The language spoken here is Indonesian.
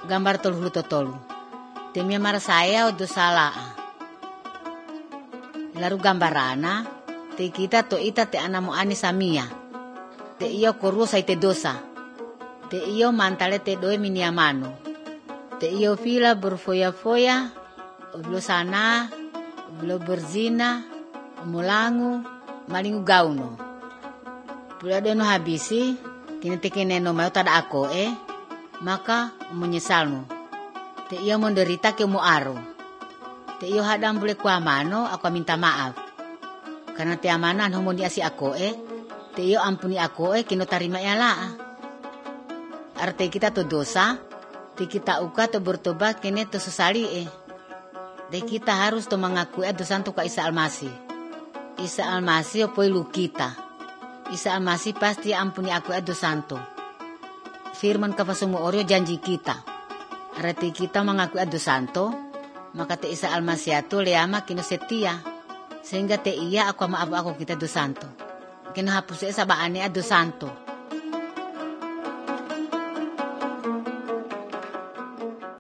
gambar tolu totolu. Temia mara saya do salah. Lalu gambarana te kita to ita te anamu ani samia. Te iyo koruo sai te dosa. Te iyo mantale te doe miniamano. Te iyo fila berfoya-foya, oblo sana, oblo berzina, omulangu, malingu gauno. Pula dono habisi, kini te kene no mau tada ako maka menyesalmu. Te iyo menderita ke muaro. Te iyo hadam boleh kuamano, aku minta maaf. Karena te amanan homo diasi ako te iyo ampuni ako kino tarima yala. Arte kita to dosa, te kita uka to bertobat kene to sesali De kita harus to mengakui dosa to ka Isa Almasih. Isa Almasih opoi lu kita. Isa Almasih pasti ampuni aku dosa to. Firman kapasumu oryo janji kita. Arti kita mengakui dosa to, maka te Isa Almasih to leama kino setia. Sehingga te iya aku maaf aku kita dosa to. Kino hapus esa baane dosa to.